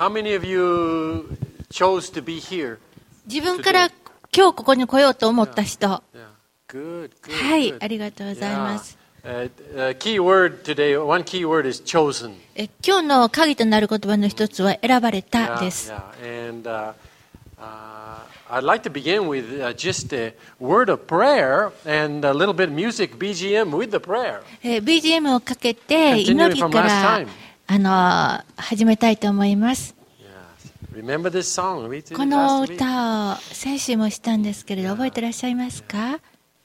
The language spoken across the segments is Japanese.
How many of you chose to be here? 自分から今日ここに来ようと思った人。 Yeah. Good, good, はい、 good. ありがとうございます。 Key word today, one key word is chosen. 今日の鍵となる言葉の一つは選ばれたです。 And I'd like to begin with just a word of prayer and a little bit of music, BGM with the prayer. BGM をかけて祈りから始めたいと思います。 Remember this song? この歌を先週もしたんですけれど、覚えていらっしゃいますか？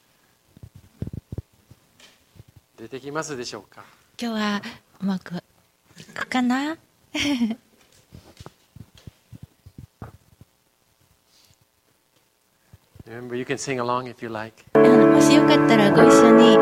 出てきますでしょうか？ 今日はうまくいくかな Remember, you can sing along if you like. もしよかったらご一緒に。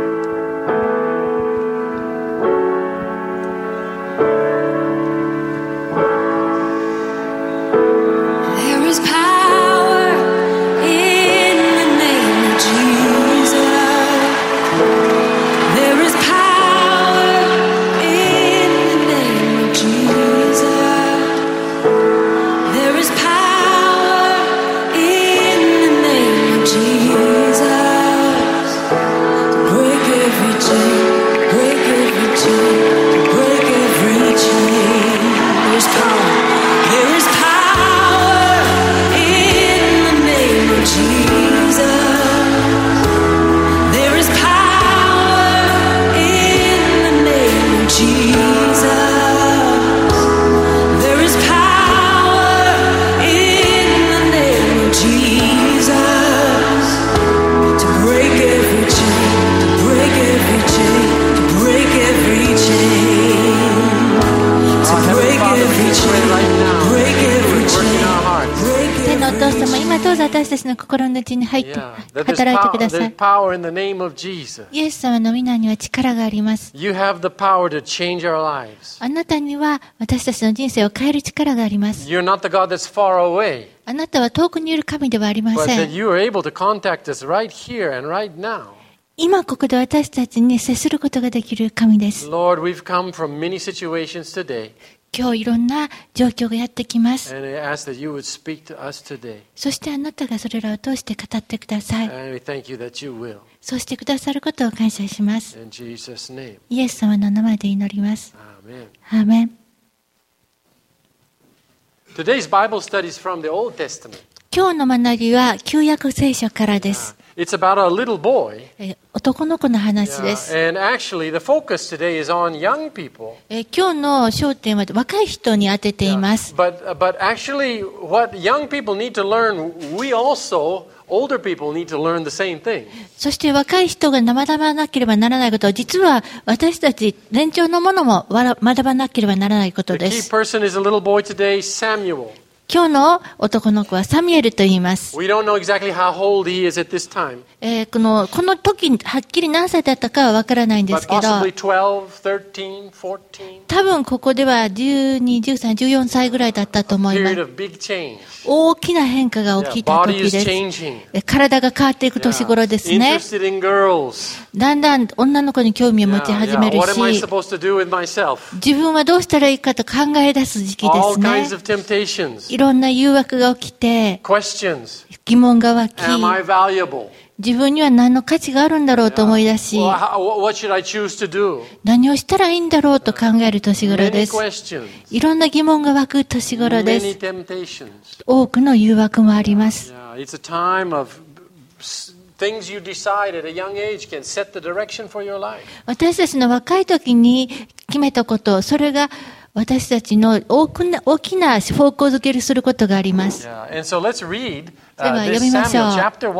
私たちの心の内に入って働いてください。イエス様の皆には力があります。あなたには私たちの人生を変える力があります。あなたは遠くにいる神ではありません。今ここで私たちに接することができる神です。今日いろんな状況がやってきます。そしてあなたがそれらを通して語ってください。そうしてくださることを感謝します。イエス様の名前で祈ります。アーメン。今日の学びは旧約聖書からです。 It's about a little boy. 男の子の話です。 And actually, the focus today is on young people. 今日の焦点は若い人に当てています。 But actually, what young people need to learn, we also, older people, need to learn the same thing. そして若い人が学ばなければならないことは、実は私たち年長のものも学ばなければならないことです。 The key person is a little boy today, Samuel. 今日の男の子はサミュエルと言います。 We don't know exactly how old he is at this time. この時はっきり何歳だったかはわからないんですけど、 But possibly 12, 13, 14. 多分ここでは12、13、14歳ぐらいだったと思います。大きな変化が起きた時です。体が変わっていく年頃ですね。だんだん女の子に興味を持ち始めるし、自分はどうしたらいいかと考え出す時期ですね。いろんな誘惑が起きて、疑問が湧き、自分には何の価値があるんだろうと思い出し、何をしたらいいんだろうと考える年頃です。いろんな疑問が湧く年頃です。多くの誘惑もあります。私たちの若い時に決めたこと、それが私たちの大きな方向づけすることがあります。では読みましょう。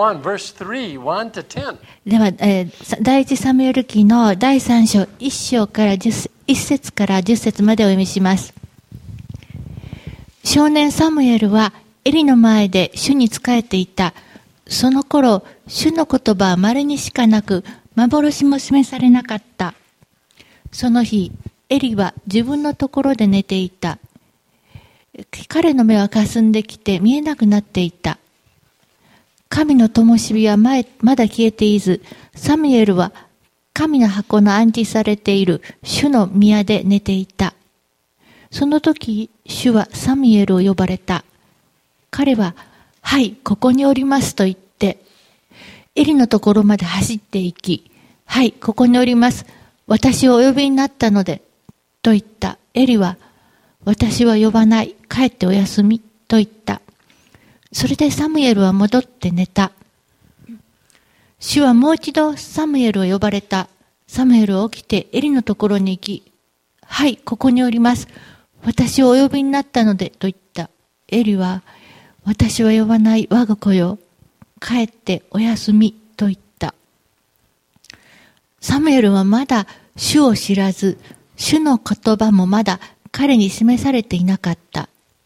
では、第一サムエル記の第3章1章から1節から10節までお読みします。少年サムエルはエリの前で主に仕えていた。その頃、主の言葉は稀にしかなく、幻も示されなかった。その日、エリは自分のところで寝ていた。彼の目は霞んできて見えなくなっていた。神の灯火はまだ消えていず、サムエルは神の箱の安置されている主の宮で寝ていた。 その時、主はサミュエルを呼ばれた。彼は、はい、ここにおりますと言って、エリのところまで走って行き、はい、ここにおります。私をお呼びになったので、と言った。エリは、私は呼ばない。帰ってお休み。と言った。それでサムエルは戻って寝た。主はもう一度サムエルを呼ばれた。サムエルは起きてエリのところに行き、はい、ここにおります。私をお呼びになったので、と言った。エリは、私は呼ばない我が子よ。帰ってお休み、と言った。サムエルはまだ主を知らず、主の言葉もまだ彼に示されていなかった。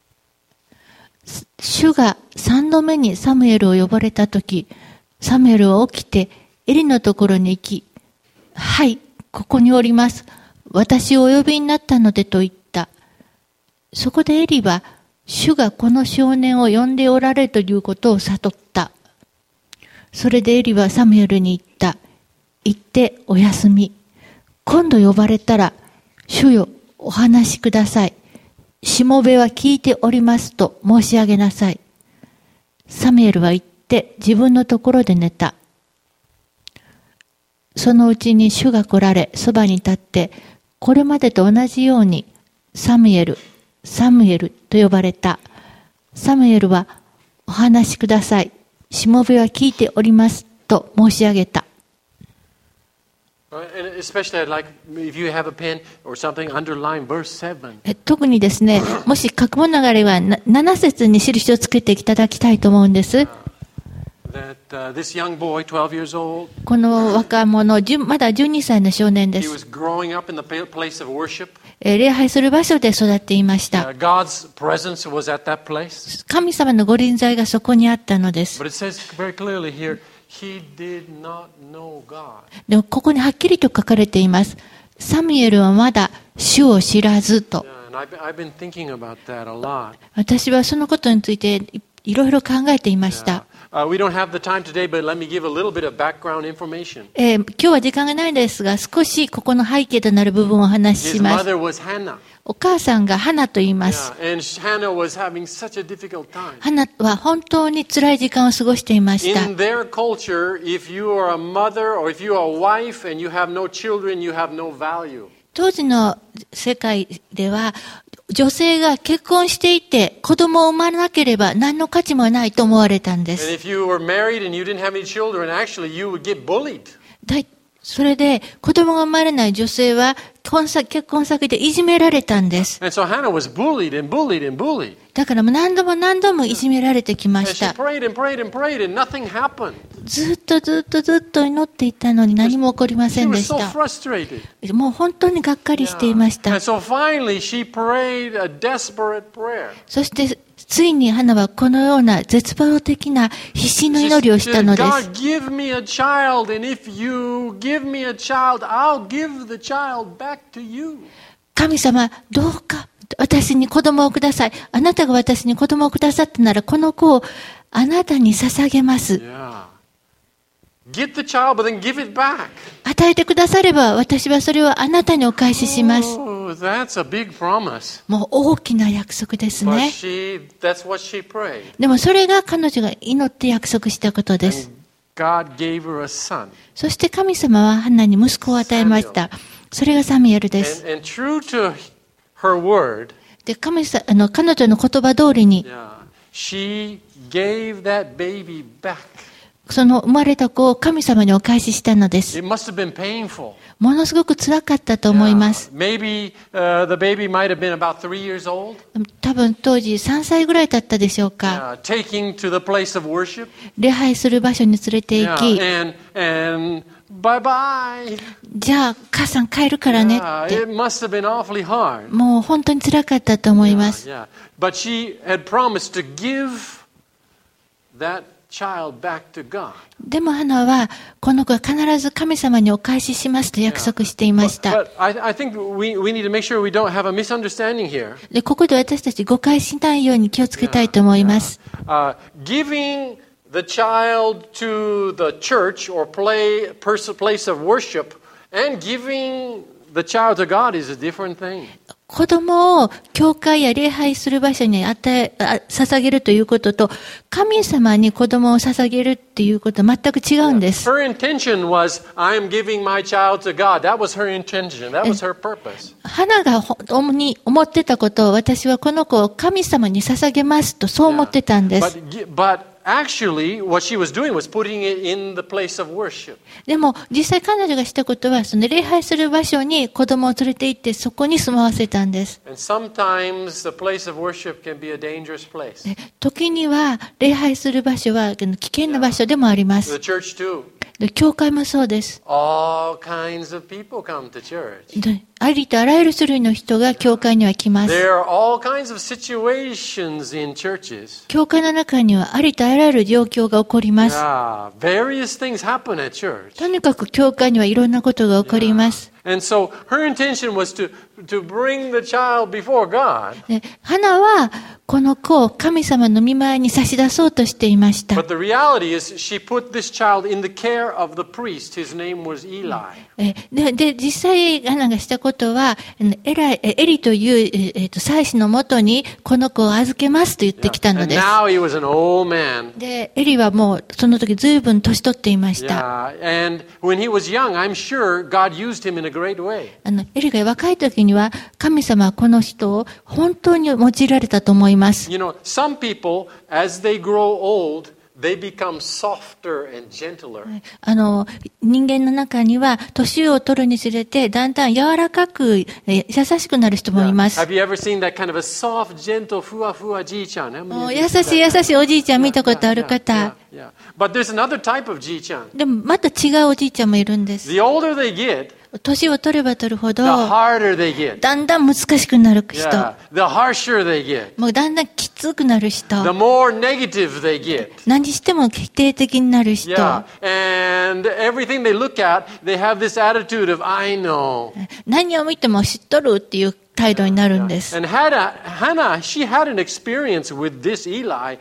主が3度目にサムエルを呼ばれたとき、サムエルは起きてエリのところに行き、はい、ここにおります。私をお呼びになったのでと言った。そこでエリは、主がこの少年を呼んでおられるということを悟った。それでエリはサムエルに言った。行ってお休み。今度呼ばれたら、主よ、お話しください。しもべは聞いておりますと申し上げなさい。サムエルは行って自分のところで寝た。そのうちに主が来られ、そばに立って、これまでと同じように、サムエル、サムエルと呼ばれた。サムエルは、お話しください。しもべは聞いておりますと申し上げた。特にですね、もし書くものがあれば、7節に印をつけていただきたいと思うんです。この若者、まだ12歳の少年です。礼拝する場所で育っていました。神様のご臨在がそこにあったのです。でもここにはっきりと書かれています。サムエルはまだ主を知らずと。私はそのことについていろいろ考えていました。今日は時間がないですが、少しここの背景となる部分をお話しします。お母さんがハナと言います。ハナは本当に辛い時間を過ごしていました。当時の世界では、女性が結婚していて子供を産まなければ何の価値もないと思われたんです。それで子供が生まれない女性は結婚先でいじめられたんです。だから何度もいじめられてきました。ずっと祈っていたのに何も起こりませんでした。もう本当にがっかりしていました。そしてついにハナはこのような絶望的な必死の祈りをしたのです。神様、どうか私に子供をください。あなたが私に子供をくださったなら、この子をあなたに捧げます。与えてくだされば、私はそれをあなたにお返しします。もう大きな約束ですね。でもそれが彼女が祈って約束したことです。そして神様はハナに息子を与えました。それがサミュエルです。で、彼女の言葉通りに、その生まれた子を神様にお返ししたのです。ものすごく辛かったと思います。多分当時3歳ぐらいだったでしょうか。礼拝する場所に連れて行き、じゃあ母さん帰るからねって。もう本当に辛かったと思います。でもハナはこの子は必ず神様にお返ししますと約束していました。で、ここで私たち誤解しないように気をつけたいと思います。 Giving the child to the church or place of worship and giving the child to God is a different thing. 子供を教会や礼拝する場所に捧げるということと、神様に子供を捧げるっていうことは全く違うんです。 Her intention was, I am giving my child to God. That was her intention. That was her purpose. 花が主に思ってたことを、私はこの子を神様に捧げますと、そう思ってたんです。 But actually, what she was doing was putting it in the place of worship. でも、実際彼女がしたことは、その礼拝する場所に子供を連れて行って、そこに住まわせたんです。 And sometimes the place of worship can be a dangerous place. 時には、礼拝する場所は危険な場所でもありま The す。 church too. で教会もそうです。 All kinds of people come to church. でありとあらゆる種類の人が教会には来ます。 There are all kinds of situations in churches. 教会の中にはありとあらゆる状況が起こります。 Yeah, various things happen at church. とにかく教会にはいろんなことが起こります。 And so her intention was to bring the child before God. で花はこの子を神様の御前に差し出そうとしていました。 But the reality is she put this child in the care of the priest. His name was Eli. で実際花がしたことはエリという、祭司のもとにこの子を預けますと言ってきたのです。 And now he was an old man. でエリはもうその時ずいぶん年取っていました。 Yeah, and when he was young, I'm sure God used him in a great way. エリが若い時には神様はこの人を本当に用いられたと思います。 You know, some people, as they grow old, they become softer and gentler. 人間の中には年を取るにつれてだんだん柔らかく優しくなる人もいます。 Have you ever seen that kind of a soft, gentle, ふわふわじいちゃん？ 優しいおじいちゃん見たことある方。 Yeah. But there's another type of じいちゃん。 でもまた違うおじいちゃんもいるんです。 The older they get, 年を取れば取るほど the harder they get. だんだん難しくなる人。 Yeah. The harsher they get. もうだんだんきつくなる人。 The more negative they get. 何しても否定的になる人。 Yeah. And everything they look at, they have this attitude of, I know. 何を見ても知っとるっていう態度になるんです。 And Hannah, she had an experience with this Eli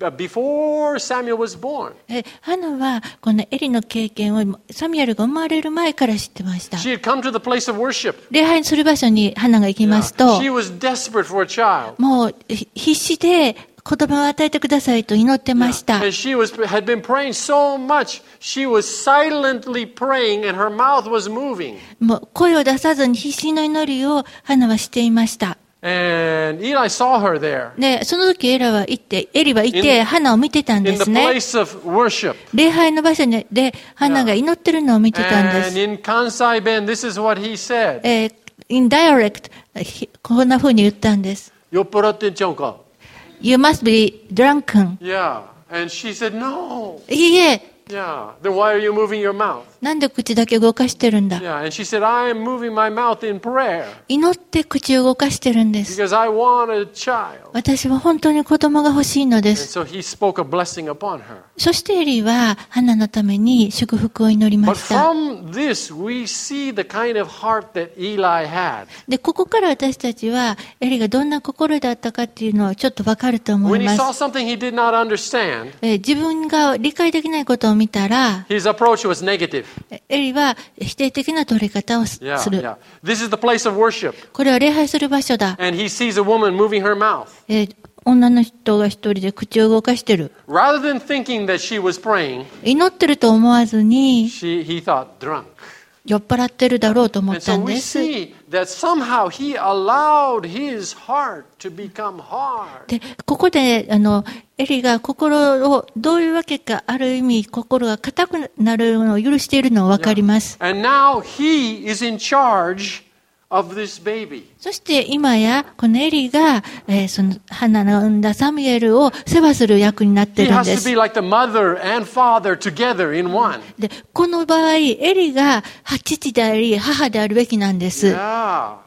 before Samuel was born. ハナはこのエリの経験をサミュエルが生まれる前から知ってました。 She had come to the place of worship. 礼拝する場所にハナが行きますと、 She was desperate for a child. もう必死で子供を与えてくださいと祈ってました。 And she had been praying so much, she was silently praying and her mouth was moving. もう声を出さずに必死の祈りをハナはしていました。 And Eli saw her there. で、その時エリは行ってハナを見てたんで In the すね。 place of worship. 礼拝の場所でハナが祈ってるのを見てたんで And す。 in Kansai Ben, this is what he said. in dialect こんな風に言ったんです。 酔っ払ってんちゃうか? You must be drunken. Yeah. And she said, no. いいえ。 Yeah. Then why are you moving your mouth? なんで口だけ動かしてるんだ。 Yeah. And she said, I am moving my mouth in prayer. 祈って口を動かしてるんです。 Because I want a child. 私は本当に子供が欲しいので And す。 so he spoke a blessing upon her. そしてエリはハナのために祝福を祈りま But した。 from this, we see the kind of heart that Eli had. で、ここから私たちはエリがどんな心だったかっていうのはちょっとわかると思 When い he ま saw す。 something he did not understand, 自分が理解できないことを見たら、 his approach was negative. エリは否定的な取り方をす Yeah, る。 yeah. This is the place of worship. これは礼拝する場所だ。 And he sees a woman moving her mouth. 女の人が一人で口を動かしてる。 Rather than thinking that she was praying, 祈ってると思わずに he thought drunk. 酔っ払ってるだろうと思っ And た so ん we です。 see that somehow he allowed his heart to become hard. で、ここで、エリが心を、どういうわけか、ある意味、心が硬くなるのを許しているのはわかります。 And now he is in charge of this baby. そして今や、このエリが、その、ハナの産んだサミュエルを世話する役になって He るん has で to す。 be like the mother and father together in one. で、この場合、エリが父であり、母であるべきなんです。 Yeah.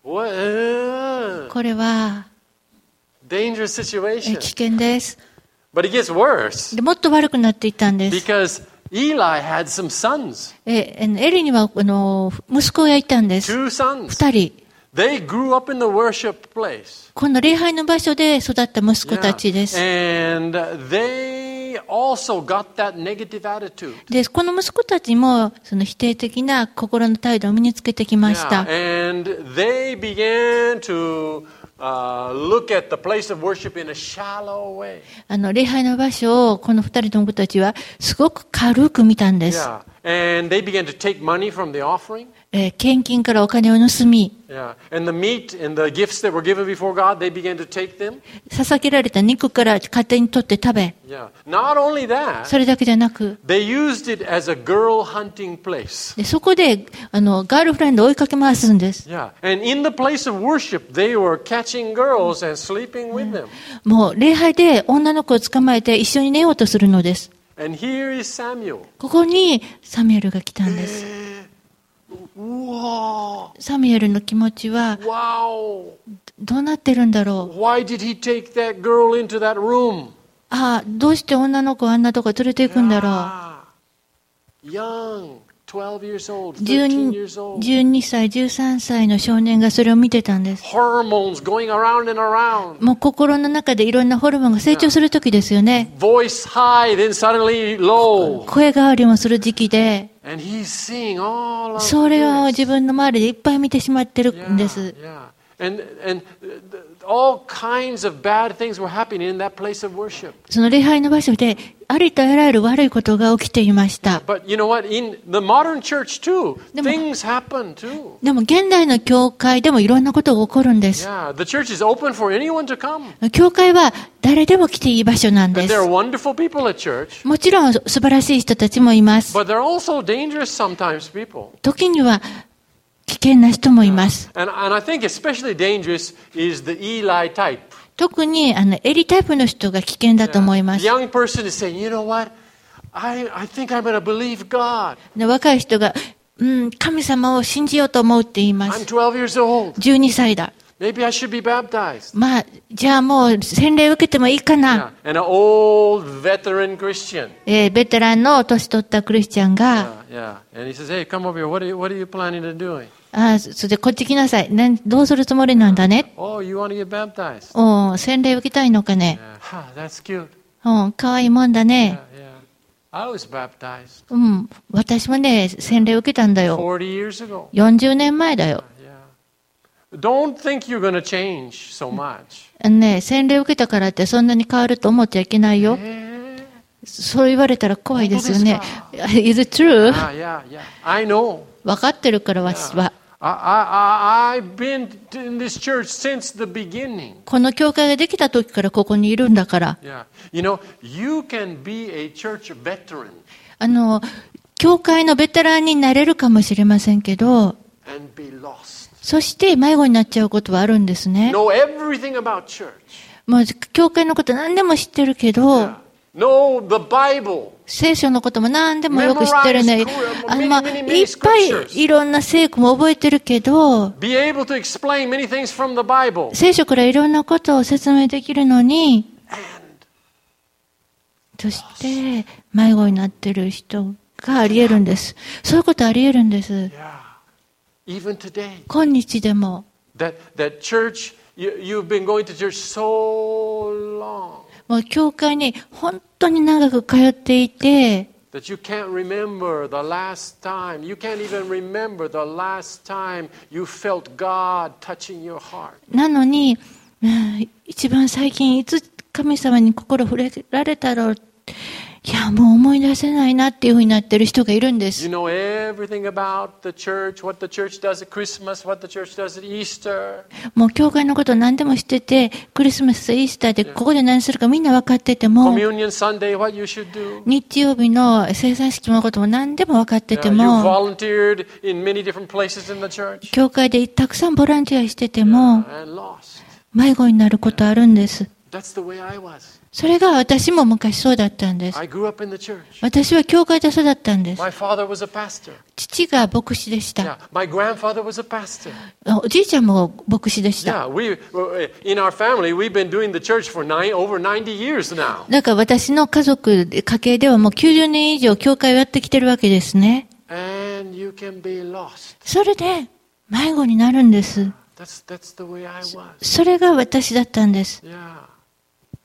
What? これは、 Dangerous 危 situation. 険です。 But it gets worse で、もっと悪くなっていったんです。 because Eli had some sons, エリには、息子がいたんです。 two sons. 二人。 They grew up in the worship place. この礼拝の場所で育った息子たちです。 And they they also got that negative attitude. で、この息子たちもその否定的な心の態度を身につけてきました。 Yeah, and they began to look at the place of worship in a shallow way. 礼拝の場所をこの二人の子たちはすごく軽く見たんです。 Yeah, and they began to take money from the offering. 献金からお金を盗み、 Yeah, and the meat and the gifts that were given before God, they began to take them. 捧げられた肉から勝手に取って食べ、 Yeah, not only that, それだけじゃなく、 they used it as a girl hunting place. でそこでガールフレンドを追いかけ回すんです。 Yeah, and in the place of worship, they were catching girls and sleeping with them. もう礼拝で女の子を捕まえて一緒に寝ようとするのです。 And here is Samuel. ここにサミュエルが来たんです。 Wow. サミュエルの気持ちは Wow. どうなってるんだろう。 Why did he take that girl into that room? どうして女の子をあんなとこ連れて行くんだろう。 Young, 12 years old, 13 years old. 12歳、13歳の少年がそれを見てたんです。 Hormones going around and around. もう心の中でいろんなホルモンが成長する時ですよね。 Voice high, then suddenly low. 声変わりもする時期で、 And he's seeing all of それを this. 自分の周りでいっぱい見てしまってるんです。 Yeah. And all kinds of bad things were happening in that place of worship. その礼拝の場所でありとあらゆる悪いことが起きていました。 But you know what? In the modern church too, things happen too. でも現代の教会でもいろんなことが起こるんです。 Yeah, the church is open for anyone to come. 教会は誰でも来ていい場所なんで And す。 there are wonderful people at church. もちろん素晴らしい人たちもいます。 But there are also dangerous sometimes people. 時には危険な人もいます。 And I think especially dangerous is the Eli type. 特にエリタイプの人が危険だと思いま The す。 young person is saying, you know what? I think I'm going to believe God. で若い人が、神様を信じようと思うって言いま I'm す。 12 years old. 12歳だ。 Maybe I should be baptized. じゃあもう洗礼を受けてもいいか Yeah. な。 And an old veteran Christian. ベテランの年取ったクリスチャンが、 Yeah. And he says, hey, come over here. What are you planning to do? それでこっち来なさい。どうするつもりなんだね。 Oh, you want to get baptized? 洗礼受けたいのかね。 Yeah. That's cute. かわいいもんだね。 Yeah. I was baptized 私もね、洗礼受けたんだよ。 40 years ago. 40年前だよ。 Yeah. Don't think you're going to change so much. 洗礼受けたからってそんなに変わると思っちゃいけないよ。そう言われたら怖いですよね。Is it true? Yeah. I know. 分かってるから私は。 I've been in this church since the beginning. この教会ができた時からここにいるんだから。 Yeah. You know, you can be a church veteran. 教会のベテランになれるかもしれませんけど、 And be lost. そして迷子になっちゃうことはあるんですね。 Know everything about church. もう教会のこと何でも知ってるけど、 Know the Bible. 聖書のことも何でもよく知ってるね。いっ Memorize ぱいいろんな聖句も覚えてるけど、 Be able to explain many things from the Bible. 聖書からいろんなことを説明できるのに、 And そして迷子になってる人があり得るんです。そういうことあり得るんです。 yeah, even today, 今日でも。 that church, you've been going to church so long. もう教会に本当に長く通っていて、 That you can't remember the last time. You can't even remember the last time you felt God touching your heart. なのに、一番最近いつ神様に心触れられたろう。いや、もう思い出せないなっていうふうになってる人がいるんです。 You know everything about the church, what the church does at Christmas, what the church does at Easter. もう教会のこと何でも知ってて、クリスマスとイースターでここで何するかみんな分かってても、 Communion Sunday, what you should do. 日曜日の聖餐式のことも何でも分かってて You も、 volunteered in many different places in the church. 教会でたくさんボランティアしてても、 And lost. 迷子になることあるんです。 That's the way I was. それが私も昔そうだったんです。 I grew up in the church. 私は教会で育ったんです。 My father was a pastor. 父が牧師でし Yeah, た。 my grandfather was a pastor. おじいちゃんも牧師でした。 Yeah, in our family, we've been doing the church for over 90 years now. だから私の家族、家系ではもう90年以上教会をやってきてるわけですね。 And you can be lost. それで迷子になるんです。 That's the way I was. それが私だったんです。 Yeah.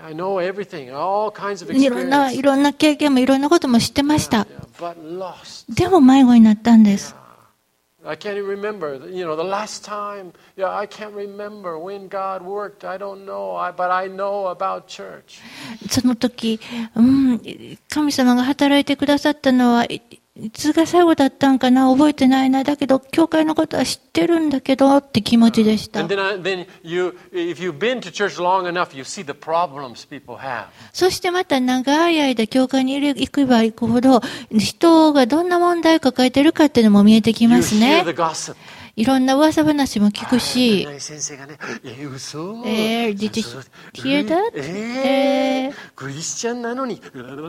I know everything, all kinds of いろんな experience. 経験もいろんなことも知ってました。 But lost. でも迷子になったんです。 I can't even remember, the last time, I can't remember when God worked. I don't know, but I know about church. その時、神様が働いてくださったのはいつが最後だったんかな、覚えてないな。だけど、教会のことは知ってるんだけどって気持ちでした。 And then if you've been to church long enough, you see the problems people have. そしてまた長い間教会に行けば行くほど、人がどんな問題を抱えているかっていうのも見えてきますね。 You hear the gossip. いろんな噂話も聞くし、 先生がね、嘘。 Did you hear that? クリスチャンなのに。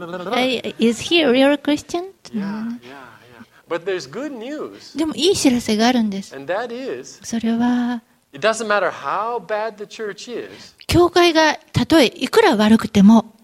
Is he a real Christian? Yeah. But there's good news. でもいい知らせがあるんです。 And that is, それは、 it doesn't matter how bad the church is, 教会がたとえいくら悪くても、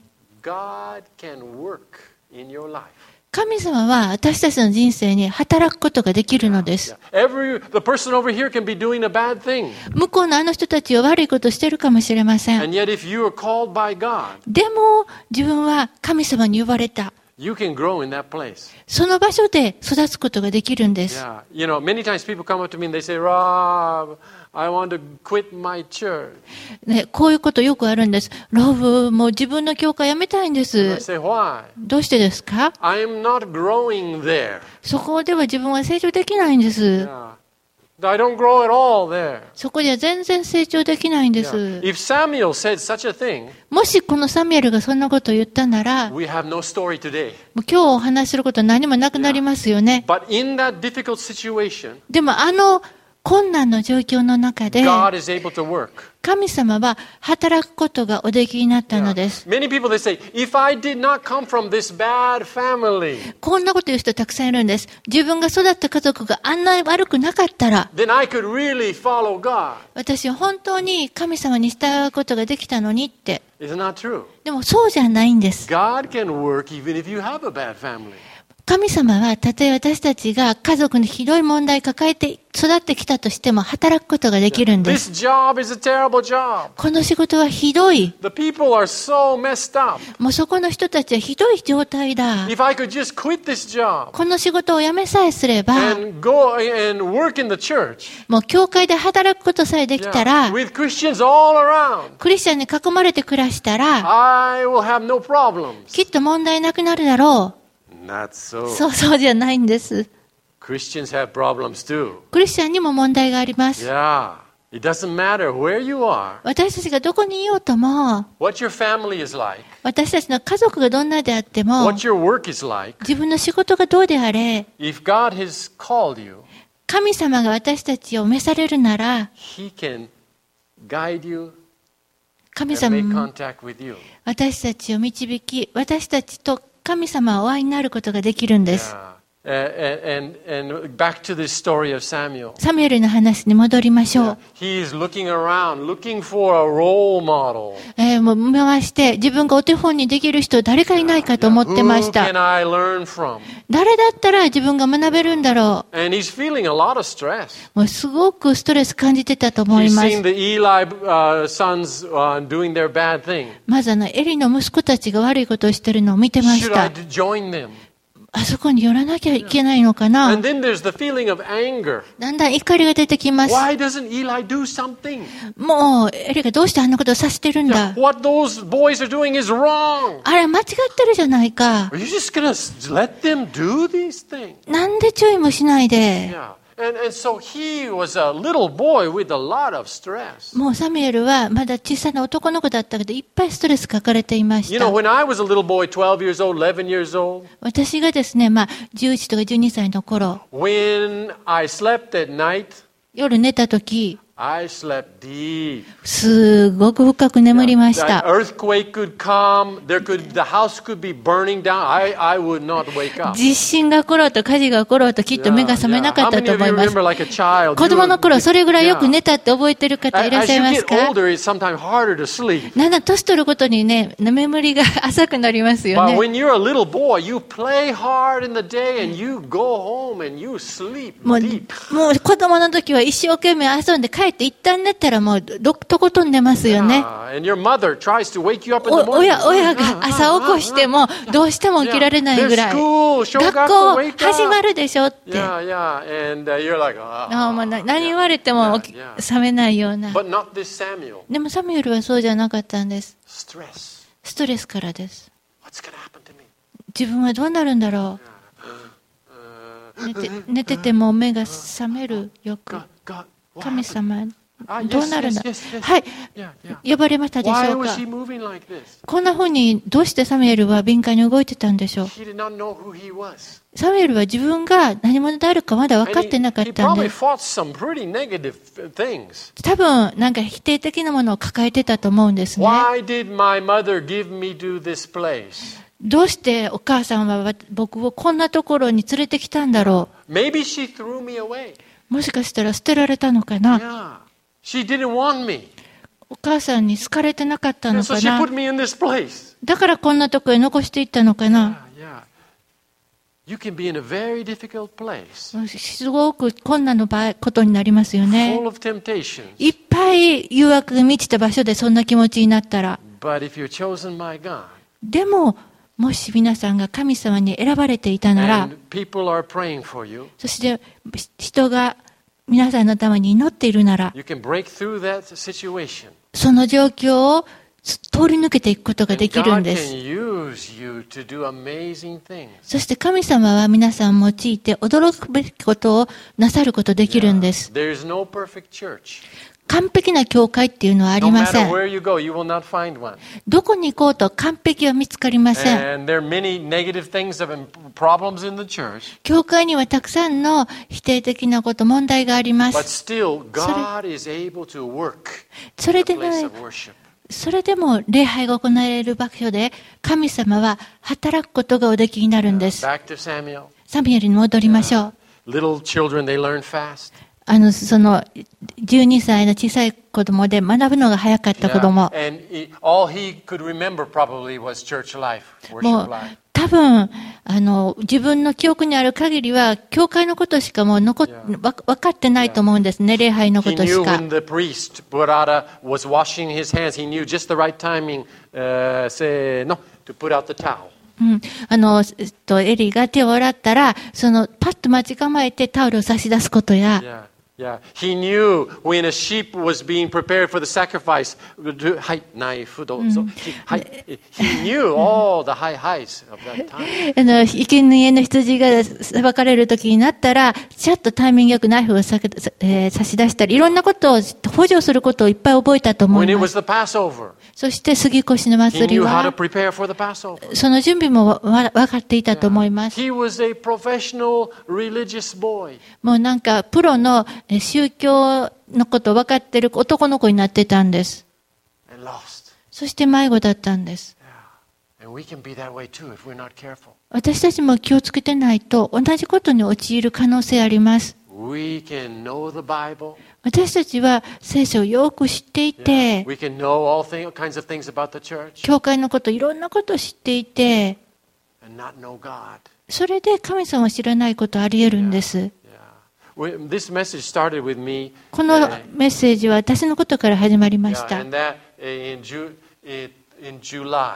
God can work in your life. 神様は私たちの人生に働くことができるのです。 The person over here can be doing a bad thing. 向こうのあの人たちは悪いことをしているかもしれません。 And yet if you are called by God, でも自分は神様に呼ばれた。 you can grow in that place. その場所で育つことができるんです。 Yeah. Many times people come up to me and they say, Rob, I want to quit my church. ね、こういうことよくあるんです。ロブ、もう自分の教会辞めたいんで And I す。 say, why? どうしてですか？ I am not growing there. そこでは自分は成長できないんです。 Yeah. I don't grow at all there. そこでは全然成長できないんで Yeah. す。 If Samuel said such a thing, もしこのサミュエルがそんなことを言ったなら、もう we have no story today. 今日お話しすることは何もなくなりますよね。 But in that difficult situation, でも困難の状況の中で、 God is able to work. 神様は働くことがおできになったのです。 Many people they say, if I did not come from this bad family, こんなこと言う人たくさんいるんです。自分が育った家族があんなに悪くなかったら、 then I could really follow God. 私は本当に神様に従うことができたのにって。 It's not true. でもそうじゃないんです。 God can work even if you have a bad family. 神様はたとえ私たちが家族のひどい問題を抱えて育ってきたとしても働くことができるんで This す。 job is a terrible job. この仕事はひどい。 The people are so messed up. もうそこの人たちはひどい状態だ。 If I could just quit this job この仕事を辞めさえすれば、 and go and work in the church, もう教会で働くことさえできた yeah, ら、 with Christians all around, クリスチャンに囲まれて暮らしたら、 I will have no problems. きっと問題なくなるだろ Not う。 so. そうじゃないんです。 Christians have problems too. クリスチャンにも問題があります。 Yeah. It doesn't matter where you are, 私たちがどこにいようとも、 what your family is like, 私たちの家族がどんなであっても、 what your work is like. 自分の仕事がどうであれ、 If God has called you, 神様が私たちを召されるなら、 He can guide you 神 and make 様、 contact with you. 私たちを導き、私たちと神様はお会いになることができるんです。 Yeah. And back to this story of Samuel. サミュエルの話に戻りましょう。 He is looking around, looking for a role model. もう回して自分がお手本にできる人誰かいないかと思ってまし Who た。 can I learn from? 誰だったら自分が学べるんだろ And he's feeling a lot of stress. う。もうすごくストレス感じてたと思い He's ま seen す。 the Eli sons doing their bad thing. まずエリの息子たちが悪いことをしてるのを見てまし Should I た。 join them? あそこに寄らなきゃいけないのかな。 And then there's the feeling of anger. だんだん怒りが出てきます。 Why doesn't Eli do something? もうエリがどうしてあんなことをさせてるんだ。 What those boys are doing is wrong. あれ間違ってるじゃないか。 Are you just going to let them do these things? なんで注意もしないで。 Yeah. And so he was a little boy with a lot of stress. もうサミュエルはまだ小さな男の子だったけどいっぱいストレスかかれていまし You た。 know, when I was a little boy, 12 years old, 11 years old, 私がですね、11とか12歳の頃、 when I slept at night, 夜寝た時、 I slept deep. すごく深く眠りまし That た。 earthquake could come, the house could be burning down. I would not wake up. 地震が起ころうと火事が起ころうときっと目が覚めなか How った many と of 思 you います。 remember like a child? 子供の頃それぐらいよく Yeah. 寝たって覚えてる方いらっ As しゃい you ます get か？ older, it's sometimes harder to sleep. だんだん年取るごとにね、眠りが浅くなりますよ But ね。 when you're a little boy, you play hard in the day and you go home and you sleep もう deep. 子供の時は一生懸命遊んで帰ないって一旦寝たらもうとことん寝ますよね。 Yeah, and your mother tries to wake you up in the morning. 親が朝起こしてもどうしても起きられないぐらい。 There's school, 小学学校校 wake up. 始まるでしょって。 Yeah, yeah, and you're like, もう何言われても覚めないような。 But not this Samuel. でもサミュエルはそうじゃなかったんです。 Stress. ストレスからです。 What's going to happen to me? 自分はどうなるんだろう。寝てても目が覚めるよく。 God, 神 what 様 happened? どうなるんだ。 Yes. はい、 Yeah, yeah. 呼ばれましたでし Why ょう was か。 he moving like this? こんな風にどうしてサミュエルは敏感に動いてたんでしょう。 He did not know who he was. サミュエルは自分が何者であるかまだ分かってなかっ He たん probably です。 fought some pretty negative things. 多分なんか否定的なものを抱えてたと思うんですね。 Why did my mother give me to this place? どうしてお母さんは僕をこんなところに連れてきたんだろ Maybe she threw me away. う。もしかしたら捨てられたのかな。 Yeah. She didn't want me. お母さんに好かれてなかったの So か she な。 put me in this place. だからこんなところへ残していったのかな。 Yeah. You can be in a very difficult place. すごく困難なことになりますよね。 Full of temptations. いっぱい誘惑が満ちた場所でそんな気持ちになったら。 But if you're chosen by God, でも、もし皆さんが神様に選ばれていたなら、 and people are praying for you, そして人が皆さんのために祈っているなら、 you can break through that situation. その状況を通り抜けていくことが And できるん God で can す。 use you to do amazing things. そして神様は皆さんを用いて驚くべきことをなさることできるんです。 There is no perfect church. 完璧な教会っていうのはあ No りませ matter ん。 where you go, you will not find one. どこに行こうと完璧は見つかりません。 And there are many negative things, problems in the church. 教会にはたくさんの否定的なこと、問題がありま But す。 still, God is able to work それ in the で place ね、 of worship. それでも礼拝が行われる場所で神様は働くことがおできになるんです。 Back to Samuel. サミュエルに戻りましょう。 Little children, they learn fast. その12歳の小さい子供で学ぶのが早かった子供。 And all he could remember probably was church life, も worship う life. 多分自分の記憶にある限りは教会のことしかもう分かってないと思うんですね。礼拝のこ He とし knew か when。the priest, Barada, was washing his hands, he knew just the right timing to put out the towel. エリが手を洗ったら、パッと待ち構えてタオルを差し出すことや、 Yeah. He knew when a sheep was being prepared for the sacrifice. Knife. He knew all the highs of that time. 生贄の羊が裁かれる時になったら、ちゃっとタイミングよくナイフを差し出したり、いろんなことを補助することをいっぱい覚えたと思 When い it ま was す。 the Passover, そして杉越の he 祭り knew how to は、 prepare for the Passover. その準備も分かっていたと思います。 He was a professional religious boy. もうなんかプロの宗教のことを分かっている男の子になってたんです。 And lost. そして迷子だったんです。 And we can be that way too if we're not careful. 私たちも気をつけてないと同じことに陥る可能性あります。 We can know the Bible. 私たちは聖書をよく知っていて、 We can know all kinds of things about the church 教会のこと、いろんなことを知っていて、 and not know God. それで神様を知らないことあり得るんです。 This message started with me. このメッセージは私のことから始まりまし Yeah, た。 and that in July,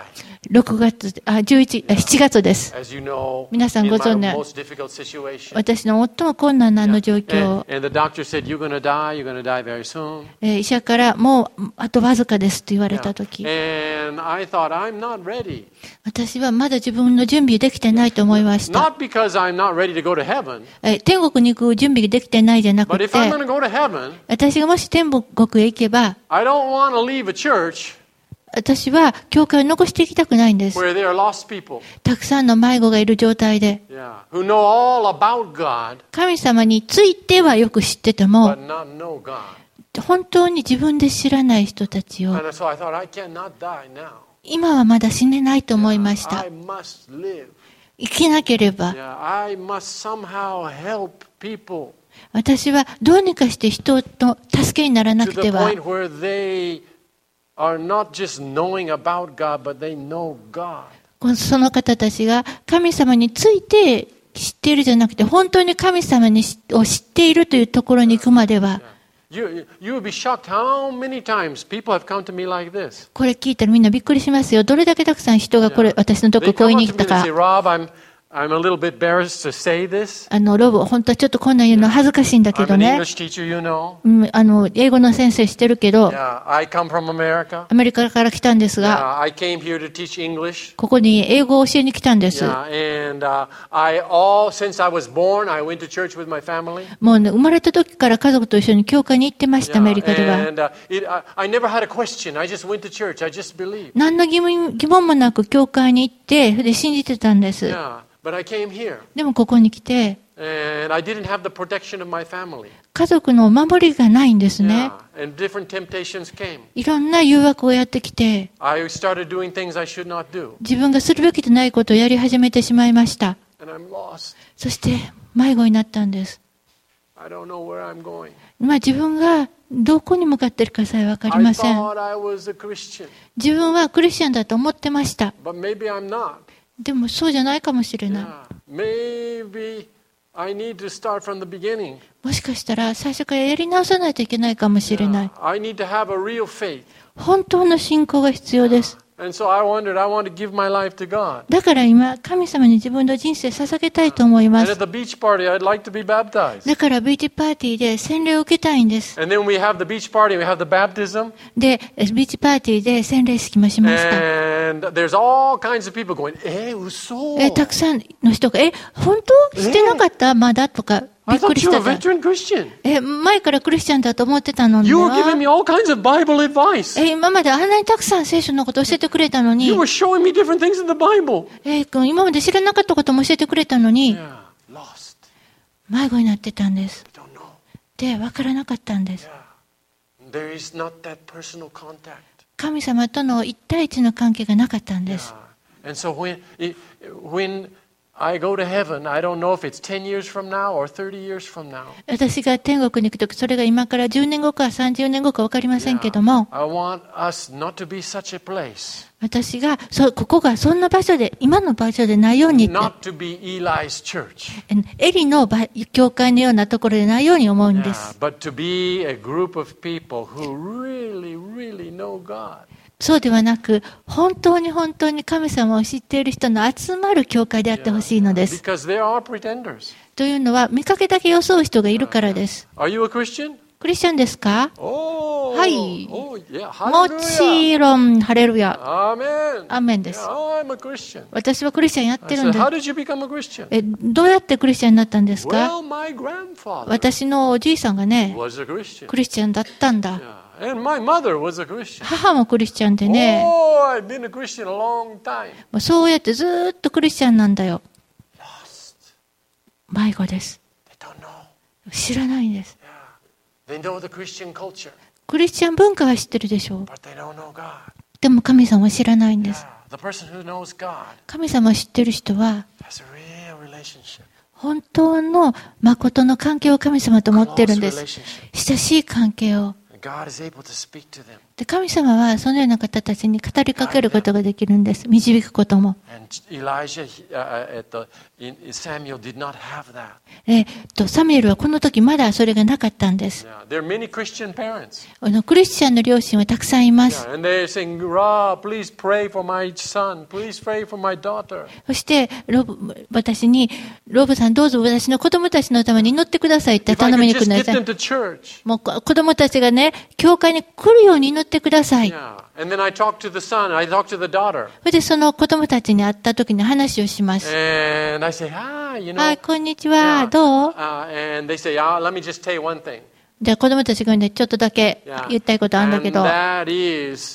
7月です。 as you know, 皆さん in ご my 存知 most difficult situation. 私の最も困難な状況、 And the doctor said, you're going to die very soon. 医者からもうあとわずかですと言われたとき、 And I thought, I'm not ready. 私はまだ自分の準備できてないと思いました。 Not because I'm not ready to go to heaven, 天国に行く準備ができてないじゃなく but て、 if I'm going to go to heaven, 私がもし天国へ行けば、 I don't want to leave a church 私は教会を残していきたくないんです。 where there are lost people, たくさんの迷子がいる状態で、 who know all about God, 神様についてはよく知ってても、 but not know God. 本当に自分で知らない人たちを、 And so I thought, I cannot die now. 今はまだ死ねないと思いました。 I must live. 生きなければ、 I must somehow help people 私はどうにかして人の助けにならな to く the ては、 point where they are not just knowing about God, but they know God. その方たちが神様について知っているじゃなくて、本当に神様を知っているというところに行くまでは、 You would be shocked how many times people have come to me like this. これ聞いたらみんなびっくりしますよ。どれだけたくさん人が私のとこ They こう言い come に up 来 to た me and か。 say, Rob, I'm a little bit embarrassed to say this. ロブ、本当はちょっとこんなん言うの恥ずかしいんだけ I'm ど an ね。 English teacher, you know. 英語の先生してるけど、 Yeah, I come from America. アメリカから来たんですが、 Yeah, I came here to teach English. ここに英語を教えに来たんです。 Yeah, and since I was born, I went to church with my family. もうね、生まれた時から家族と一緒に教会に行ってました、アメリカでは。 And I never had a question. I just went to church. I just believed. 何の疑問もなく教会に行って、で信じてたんです。 Yeah, but I came here, でもここに来て、 and I didn't have the protection of my family. 家族の守りがないんですね。 Yeah, and different temptations came. いろんな誘惑をやってきて、 I started doing things I should not do, 自分がするべきでないことをやり始めてしまいました。 and I'm lost. そして迷子になったんです。 I don't know where I'm going. 自分がどこに向かっているかさえわかり I ません。 thought I was a Christian, 自分はクリスチャンだと思ってました。 but maybe I'm not. でもそうじゃないかもしれない。 Yeah, maybe I need to start from the beginning. もしかしたら最初からやり直さないといけないかもしれない。 I need to have a real faith. 本当の信仰が必要です。 And so I wondered, I want to give my life to God. だから今、神様に自分の人生捧げたいと思いま And す。 at the beach party, I'd like to be baptized. だからビーチパーティーで洗礼を受けたいんです。 And then we have the beach party, we have the baptism. で、ビーチパーティーで洗礼式もしました。 And there's all kinds of people going,嘘。 たくさんの人が、本当してなかったまだとか、び I っく thought りし you were た a。veteran Christian. 前からクリスチャンだと思ってたのに You were な。 giving me all kinds of Bible advice. 今まであんなにたくさん聖書のことを教えてくれたのに You、were showing me different things in the Bible. 今まで知らなかったことも教えてくれたのに、 Yeah, lost. 迷子になってたんです。 Don't know. で、わからなかったんです。 Yeah. There is not that personal contact. 神様との一対一の関係がなかったんです。 And so when I go to heaven, I don't know if it's 10 years from now or 30 years from now. 私が天国に行くとき、それが今から10年後か30年後か分かりませんけども、 I want us not to be such a place. 私がここがそんな場所で、今の場所でないようにって Not to be Eli's church. エリの教会のようなところでないように思うんで Yeah, す。 but to be a group of people who really, really know God. そうではなく、本当に本当に神様を知っている人の集まる教会であってほしいのです。 Because there are pretenders. というのは、見かけだけ装う人がいるからです。 Are you a Christian? クリスチャンですか？ Oh, はい。 oh yeah. も Hallelujah. ちろん、ハレルヤ。 Amen. アーメンです。 Yeah, I'm a Christian. 私はクリスチャンやっ I てるん said, で how did you become a Christian? す。どうやってクリスチャンになったんですか？ Well, my grandfather 私のおじいさんがね、 was a Christian. クリスチャンだったんだ。 Yeah. And my mother was a Christian. 母もクリスチャンでね、 Oh, I've been a Christian a long time. そうやってずーっとクリスチャンなんだよ。 Lost. 迷子です。 They don't know. 知らないんです。 They know the Christian culture, クリスチャン文化は知ってるでしょう。 but they don't know God. でも神様は知らないんです。 Yeah. The person who knows God 神様を知ってる人は、 has a real relationship. 本当の誠の関係を神様と持ってるんで Close す。 relationship. 親しい関係を。 God is able to speak to them. で神様はそのような方たちに語りかけることができるんです。導くことも。 And Elijah, Samuel did not have that. サミュエルはこの時まだそれがなかったんです。 Yeah. There are many Christian parents. クリスチャンの両親はたくさんいます。 Yeah. And they're saying, Rob, please pray for my son. Please pray for my daughter. そして私に、ロブさんどうぞ私の子供たちのために祈ってくださいって If I 頼み could に来る just の get です。 them to church. もう子供たちがね、教会に来るように祈ってください。 Yeah. And then I talk to the son, I talk to the daughter. それでその子供たちに会った時に話をします。 And I say, you はい、 know. こんにちは。 Yeah. どう？ And they say, let me just tell you one thing. じゃあ子供たちが言うんでちょっとだけ Yeah. 言いたいことあるんだけ And ど、 that is,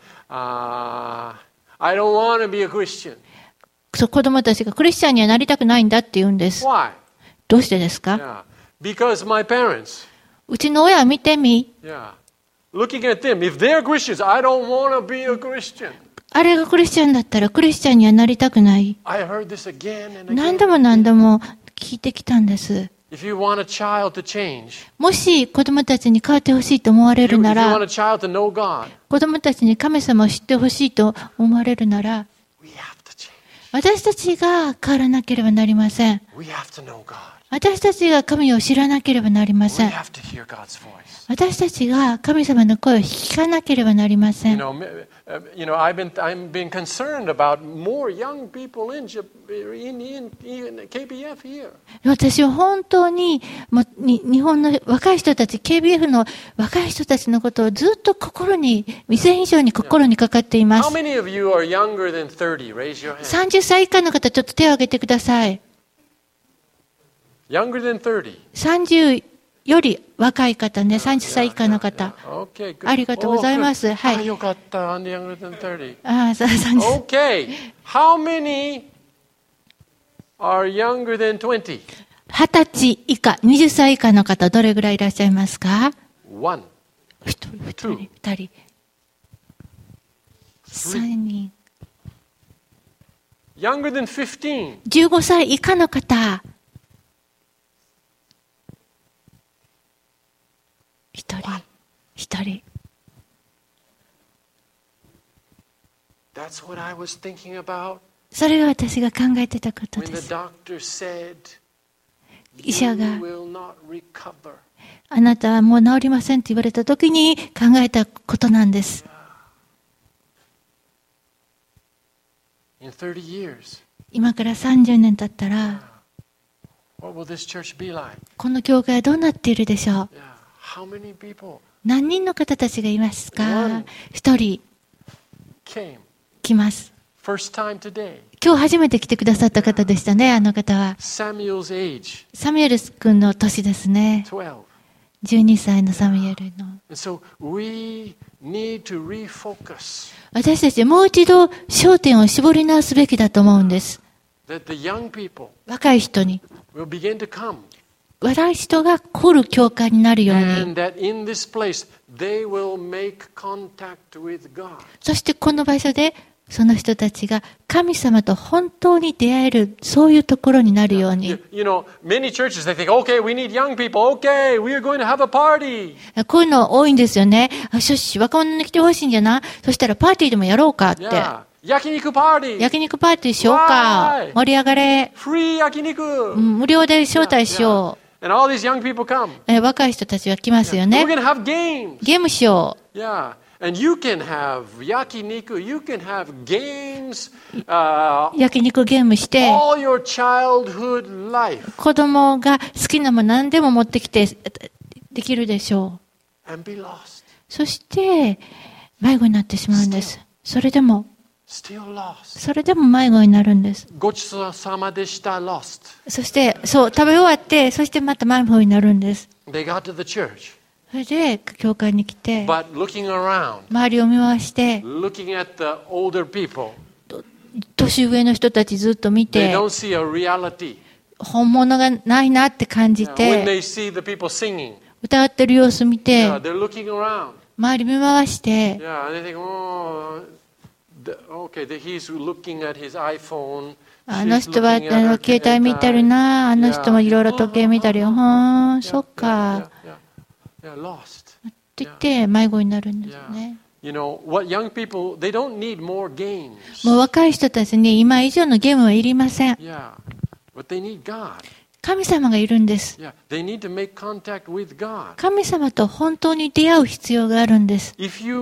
I don't want to be a Christian. そう子供たちがクリスチャンにはなりたくないんだって言うんです。 Why? どうしてですか？ Yeah. Because my parents, うちの親見てみ。 yeah, looking at them, if they're Christians, I don't want to be a Christian. あれがクリスチャンだったらクリスチャンにはなりたくない。 I heard this again and 何 again. 度も何度も聞いてきたんです。 If you want a child to change, もし子供たちに変わってほしいと思われ if る you な want ら、 a child to know God, 子供たちに神様を知ってほしいと思われるなら、 we have to change. 私たちが変わらなければなりません。 We have to know God. 私たちが神を知らなければなりま We せん。 have to hear God's voice. 私たちが神様の声を聞かなければなりませ You ん。 know, I've been concerned about more young people in KBF here. 私は本当に日本の若い人たち、KBF の若い人たちのことをずっと以前以上に心にかかっていま How す。 many of you are younger than 30? Raise your hand. 30歳以下の方、ちょっと手を挙げてください。 Younger than 30. 30より若い方ね、30歳以下の方。 Okay, good. ありがとうございます。はい。 よかった。I'm younger than 30. 30 Okay. How many are younger than 20? 20歳以下、20歳以下の方、どれぐらいいらっしゃいますか？ One. 1人、2人、3人。 Younger than 15. 15歳以下の方。1人。 That's what I was thinking about それが私が考えてたことで when the す。 doctor said, 医者 You が will not recover. あなたはもう治りませんって言われた時に考えたことなんです。 In 30 years, 今から30年経ったら、 what will this church be like? この教会はどうなっているでしょう？ Yeah. How many people 何人の方たちがいますか？一人 came 来ます。 first time today? 今日初めて来てくださった方でしたね、あの方は。 Samuel's age, サミュエル君の年ですね。 12. 12歳のサミュエルの。 And so we need to refocus 私たちもう一度焦点を絞り直すべきだと思うんです。 that the young people 若い人に。 will begin to come 若い人が来る教会になるように。 and that in this place they will make contact with God. そしてこの場所でその人たちが神様と本当に出会える、そういうところになるように。 You know, many churches they think, okay, we need young people. Okay, we are going to have a party. こういうの多いんですよね。しょし、若者に来てほしいんじゃない？そしたらパーティーでもやろうかって。 Yeah, 焼肉パーティー。 焼肉パーティーしようか。 Why? 盛り上がれ。 フリー焼肉。 無料で招待しよ And all these young people come. う。若い人たちは来ますよ We're ね。 going to have games. ゲームしよう。 Yeah. And you can have yakiniku, you can have games, 焼肉ゲームして、 all your childhood life 子供が好きなもの何でも持ってきてできるでしょう。 and be lost. そして迷子になってしまうんです。それでも Still lost. それでも迷子になるんです。 ごちそうさまでした lost. そしてそう食べ終わって、そしてまた迷子になるんです。 They got to the church. それで教会に来て But looking around, 周りを見回して、 looking at the older people, 年上の人たちずっと見 they て don't see a reality. 本物がないなって感じ When て they see the people singing, 歌ってる様子見て they're looking around. 周り見回して Yeah, and they think, oh, okay, he's looking at his iPhone. あの人は携帯見てるな、あの人もいろいろ時計見たり、そっか Yeah, lost. って言って迷子になるんですね。 You know, what young people, they don't need more games. もう若い人たちに今以上のゲームはいりません。 Yeah, but they need God. 神様がいるんです。 Yeah, they need to make contact with God. 神様と本当に出会う必要があるんです。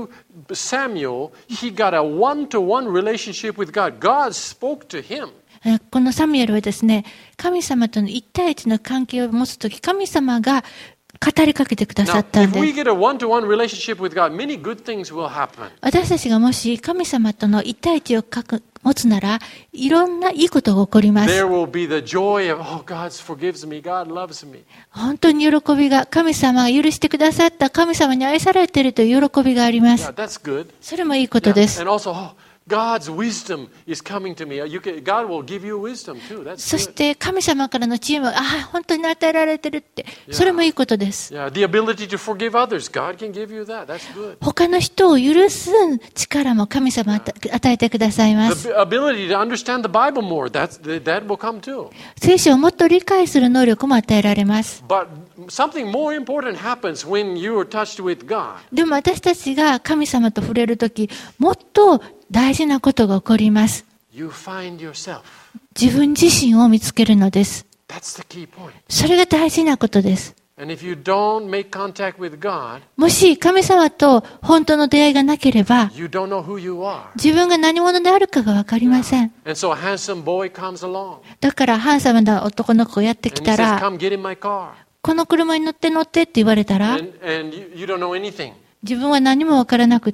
Samuel, he got a one-to-one relationship with God. God spoke to him. このサミュエルはですね、神様との一対一の関係を持つとき、神様が語りかけてくださ Now, ったん if we です。 get a one-to-one relationship with God, many good things will happen. 私たちがもし神様との一対一を持つなら、いろんないいことが起こります。 There will be the joy of, oh, God forgives me, God loves me. 本当に喜びが、神様が許してくださった、神様に愛されているという喜びがありま Yeah, す。 that's good. それもいいことで Yeah. す。 And also, oh, God's wisdom is coming to me. God will give you wisdom too. That's そし good. て神様からの知恵も、本当に与えられてるって、それもいいことです。 Yeah, the ability to forgive others, God can give you that. That's good. 他の人を許す力も神様与えてくださいま The す。 ability to understand the Bible more, that will come too. 聖書をもっと理解する能力も与えられます。 But something more important happens when you are touched with God. でも私たちが神様と触れるとき、もっと大事なことが起こります。 You find yourself. 自分自身を見つけるのです。 That's the key point. それが大事なことです。 And if you don't make contact with God, もし神様と本当の出会いがなければ、 you don't know who you are. 自分が何者であるかがわかりません。 And so a handsome boy comes along. だからハンサムな男の子がやってき And he た says, ら、 come get in my car. この車に乗ってって言われたら、 And you don't know anything. 自分は何もわからなくって、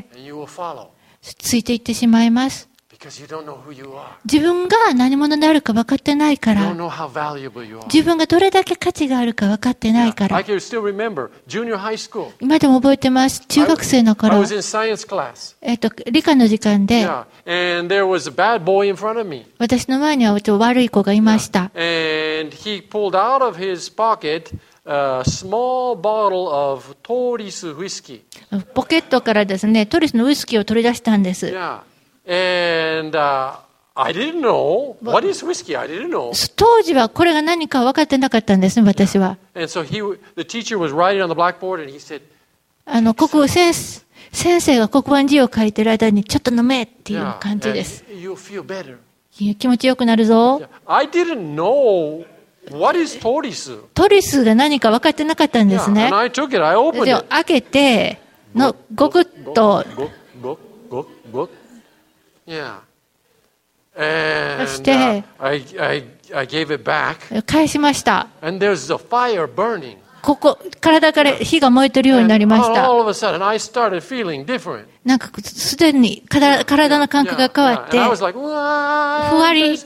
And you will follow. ついていってしまいます。 Because you don't know who you are. 自分が何者であるか分かってないか You ら don't、know how valuable you are. 自分がどれだけ価値があるか分かってないか I ら、 can still remember junior high school. 今でも覚えてます。中学生の I 頃、 was in science class. 理科の時間で、 Yeah. And there was a bad boy in front of me. 私の前にはちょっと悪い子がいました。 And he pulled out of his pocket a small bottle of Toris whiskey. ポケットからですね、トリスのウイスキーを取り出したんです。 Yeah. And I didn't know. What is whiskey? I didn't know. 当時はこれが何か分かってなかったんですね、私は。 And so the teacher was writing on the blackboard and he said, 先生が黒板字を書いてる間にちょっと飲めっていう yeah, 感じ and です。 you'll feel better. 気持ちよくなるぞ。 Yeah. I didn't know what is Toris. トリスが何か分かってなかったんで Yeah. すね And。I took it. I opened で it. 開けてごくっと Go. Yeah. And そして I gave it back. 返しました。 And there's a fire burning. 体から火が燃えてるようになりまし And た。 all of a sudden, I started feeling different. なんかすでに体の感覚が変わっ And て I was like, ふわり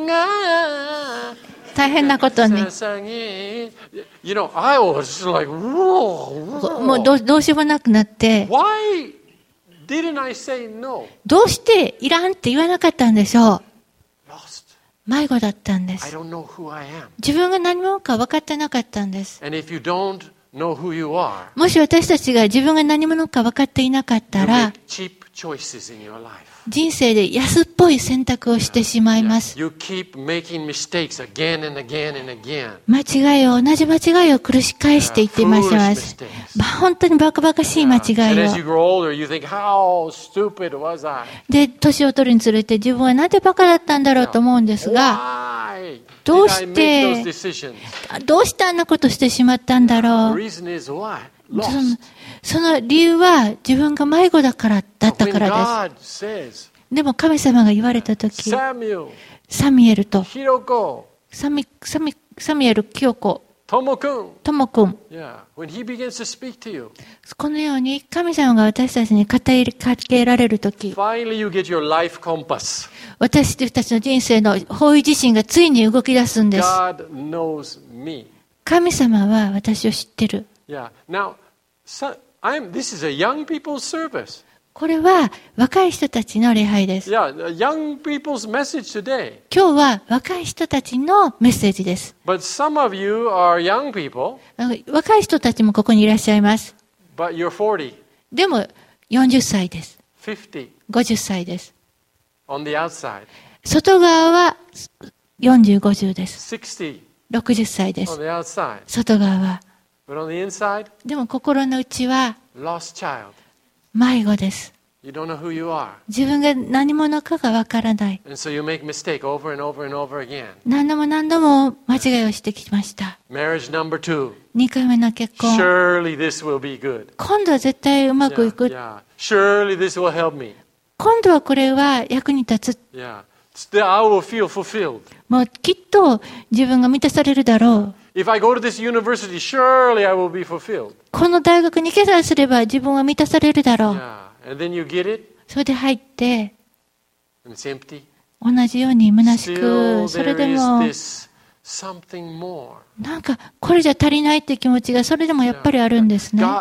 大変なことに You know, I was like, whoa. もうどうしようもなくなって、 Why didn't I say no? どうしていらんって言わなかったんでしょう。 Lost. 迷子だったんで I す。 don't know who I am. 自分が何者か分かってなかったんです。 And if you don't know who you are, もし私たちが自分が何者か分かっていなかった you ら make、cheap choices in your life. 人生で安っぽい選択をしてしまいます。 You keep making mistakes again and again and again. 同じ間違いを繰り返していっていまします。本当にバカバカしい間 And 違い as you を。 grow older, you think, how stupid was I? で、年を取るにつれて自分はなんでバカだったんだろうと思うんですが、 Why どう did し I make て those decisions? どうしてあんなことしてしまったんだろ The う。 reason is why? その理由は自分が迷子だった When からで God says, す。でも神様が言われたとき、 Samuel, サミエルと、 Hiroko, サミエル、清子、 Tomo-kun. ともくん、 Yeah, when he begins to speak to you, このように神様が私たちに語りかけられるとき、 finally you get your life compass. 私たちの人生の方位自身がついに動き出すんです。 God knows me. 神様は私を知ってる。 Yeah. Now, this is a young people's service. これは若い人たちの礼拝です。 Yeah, young people's message today. 今日は若い人たちのメッセージです。 But some of you are young people, 若い人たちもここにいらっしゃいます。 but you're 40, でも40歳です。 50 50歳です。 on the outside, 外側は40、50です。 60 60歳で on す。 the outside. 外側は。 But on the inside, でも心の内は lost child. 迷子です。 You don't know who you are. 自分が何者かがわからない。 And so you make mistake over and over and over again. 何度も間違いをしてきました。 Marriage number 2. 2回目の結婚。 Surely this will be good. 今度は絶対うまくい Yeah, く。 yeah. Surely this will help me. 今度はこれは役に立つ。 Yeah. Still, I will feel fulfilled. もうきっと自分が満たされるだろう。 If I go to this university, surely I will be fulfilled. この大学に行けさえすれば自分は満たされるだろう。 Yeah. And then you get it, それで入って、 and it's empty. 同じように虚し Still く、それ there で is も、 this something more. なんかこれじゃ足りないって気持ちがそれでもやっぱりあるんですね。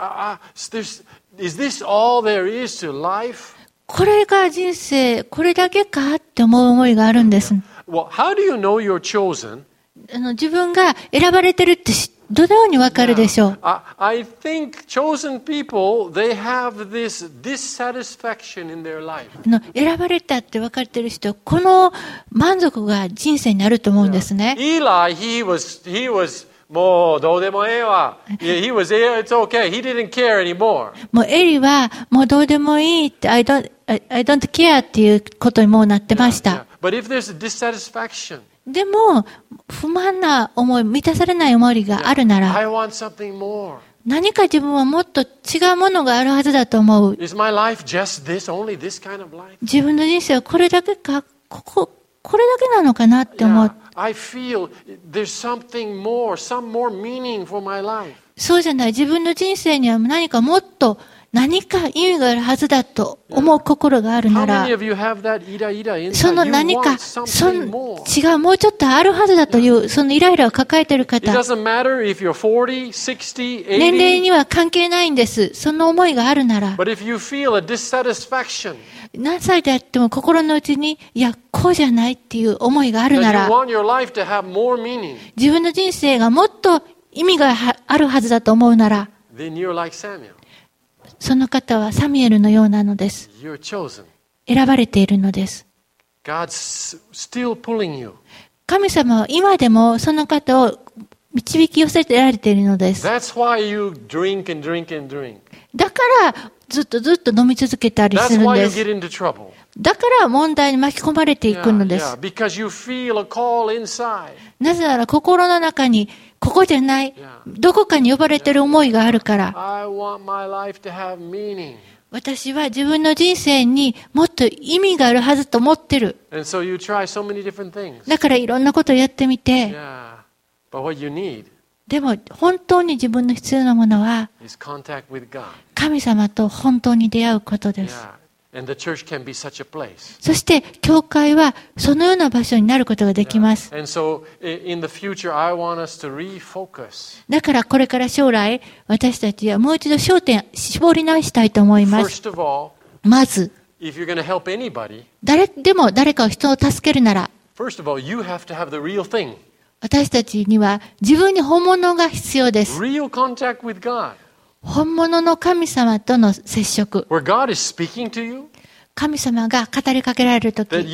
Is this all there is to life? これが人生、これだけかって思う思いがあるんです。 Well, how do you know you're chosen? 自分が選ばれてるってどのようにわかるでしょう。 I think chosen people, they have this dissatisfaction in their life. 選ばれたって分かってる人、この満足が人生になると思うんですね。 Eli, he was もうどうでもええわ。He was it's okay. He didn't care anymore. もうエリはもうどうでもいいって、I don't care っていうことにもうなってました。 But if there's a dissatisfaction, でも、不満な思い、満たされない思いがあるなら、 I want something more. 何か自分はもっと違うものがあるはずだと思う。 Is my life just this, only this kind of life? 自分の人生はこれだけか、これだけなのかなって思う。 I feel there's something more, some more meaning for my life. そうじゃない。自分の人生には何かもっと何か意味があるはずだと思う心があるなら、その何か、違う、もうちょっとあるはずだという、そのイライラを抱えている方、年齢には関係ないんです。その思いがあるなら、何歳であっても心の内に、いや、こうじゃないっていう思いがあるなら、自分の人生がもっと意味があるはずだと思うなら、その方はサミュエルのようなのです。選ばれているのです。神様は今でもその方を導き寄せてられているのです。だからずっと飲み続けたりするんです。だから問題に巻き込まれていくのです。なぜなら心の中にここじゃない、どこかに呼ばれている思いがあるから。私は自分の人生にもっと意味があるはずと思ってる。だからいろんなことをやってみて。でも本当に自分の必要なものは神様と本当に出会うことです。そして教会はそのような場所になることができます。だからこれから将来私たちはもう一度焦点絞り直したいと思います。まず誰か人を助けるなら私たちには自分に本物が必要です。本物の神様との接触。神様が語りかけられるとき、自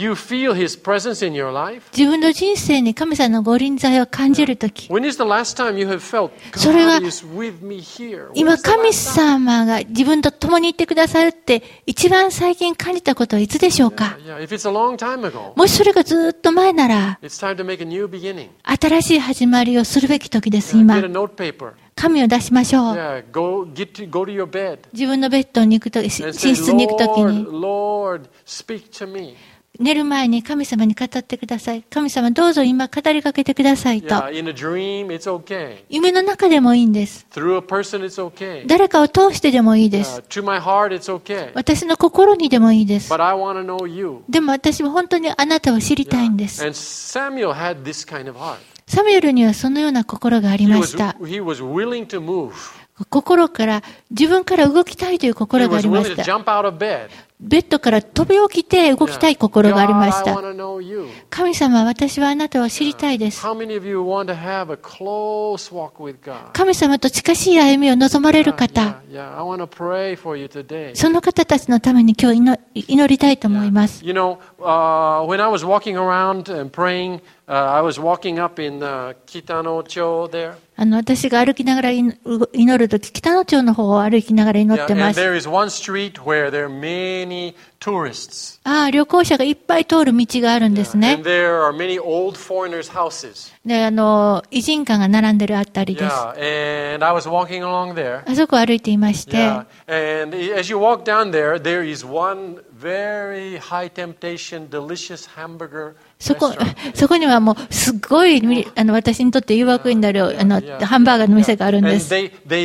分の人生に神様のご臨在を感じるとき、それは今神様が自分と共にいてくださるって一番最近感じたことはいつでしょうか？もしそれがずっと前なら、新しい始まりをするべき時です。今紙を出しましょう。自分のベッドに行くとき、寝室に行くときに、寝る前に神様に語ってください。神様どうぞ今語りかけてくださいと。夢の中でもいいんです。誰かを通してでもいいです。私の心にでもいいです。でも私は本当にあなたを知りたいんです。サミュエルにはそのような心がありました。心から自分から動きたいという心がありました。ベッドから飛び起きて動きたい心がありました。神様、私はあなたを知りたいです。神様と近しい歩みを望まれる方、その方たちのために今日祈りたいと思います。 When I was walking around and praying, I was walking up in Kitano町 there. 私が歩きながら祈るとき、北野町の方を歩きながら祈ってます。 And there is one street where there are many tourists. 旅行者がいっぱい通る道があるんですね。 And there are many old foreigners' houses. で、異人館が並んでるあたりです。 And I was walking along there. あそこを歩いていまして。 And as you walk down there, there is one very high temptation, delicious hamburger. そこにはもうすごい私にとって誘惑になるハンバーガーの店があるんです。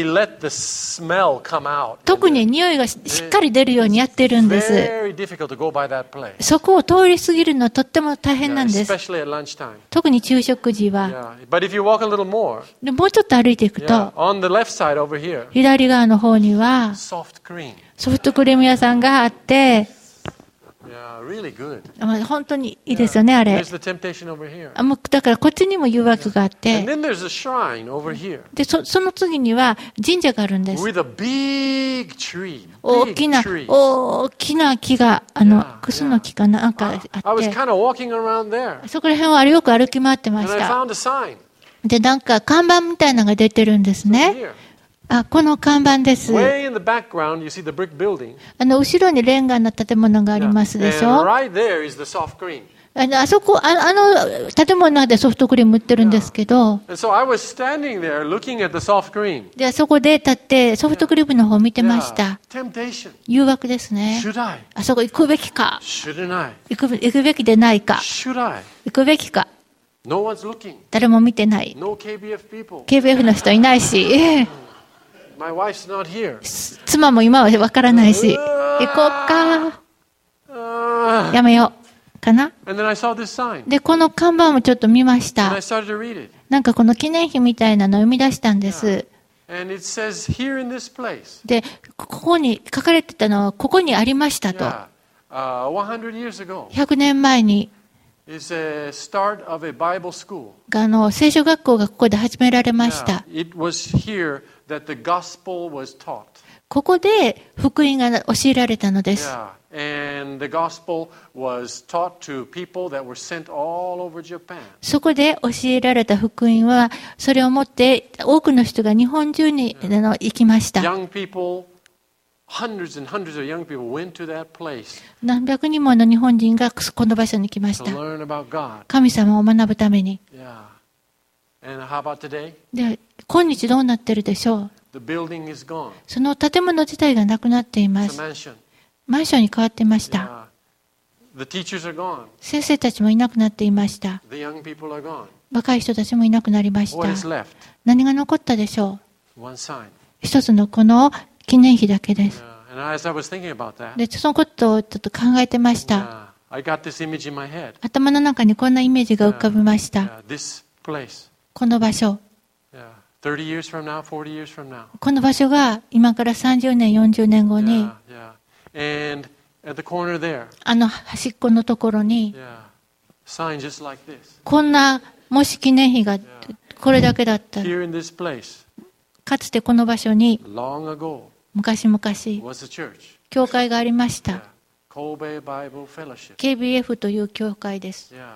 特に匂いがしっかり出るようにやってるんです。そこを通り過ぎるのはとっても大変なんです。特に昼食時は。でもうちょっと歩いていくと、左側の方にはソフトクリーム屋さんがあって、本当にいいですよね、あれ。だからこっちにも誘惑があって、でその次には神社があるんです。大きな木が、クスの木かなんかあって、そこら辺をよく歩き回ってました。 で、なんか看板みたいなのが出てるんですね。 Here. あ、この看板です。 Way in the background, you see the brick building. 後ろにレンガの建物がありますでし And ょ。 right there is the soft green. あそこ、建物でソフトクリーム売ってるんですけど、 And so I was standing there looking at the soft green. で、そこで立ってソフトクリームの方を見てました。 Temptation. 誘惑ですね。 Should I? あそこ行くべきか、 Shouldn't I? 行くべきでないか、 Should I? 行くべきか、 No one's looking. 誰も見てない。 No KBF people. KBF の人いないし、 My wife's not here. 妻も今はわからないし、行こうか、 And やめよう、かな。 then I saw this sign. で、この看板もちょっと見まし And I た。 started to read it. なんかこの記念碑みたいなのを読み出したんです。 And it says here in this place. で、ここに書かれてたのは、ここにありましたと。 Yeah. 100 years ago 100年前に、 is a start of a Bible school. 聖書学校がここで始められまし Yeah. た。 It was here that the gospel was taught. ここで福音が教えられたのです。 Yeah. And the gospel was taught to people that were sent all over Japan. そこで教えられた福音は、それをもって多くの人が日本中に行きました。 Young people, hundreds and hundreds of young people went to that place 何百人もの日本人がこの場所に来まし to た。 learn about God. 神様を学ぶために。 Yeah. And how about today? で、今日どうなってるでしょう。 The building is gone. その建物自体がなくなっていま It's す。 a mansion. マンションに変わっていました。 Yeah. The teachers are gone. 先生たちもいなくなっていました。 The young people are gone. 若い人たちもいなくなりまし What is た。 left? 何が残ったでしょう。 One sign. 一つのこの記念碑だけです。 Yeah. And as I was thinking about that, で、そのことをちょっと考えてました。 yeah, I got this image in my head. 頭の中にこんなイメージが浮かびました。 Yeah, this place. この場所。 Yeah. 30 years from now, 40 years from now. この場所が今から30年、40年後に、 Yeah, yeah. And at the corner there, 端っこのところに、 yeah, sign just like this. こんな、もし記念碑がこれだけだったら、 Here in this place, かつてこの場所に long ago, 昔々 was a church. 教会がありまし Yeah. た。 Kobe Bible Fellowship. KBF という教会です。 Yeah.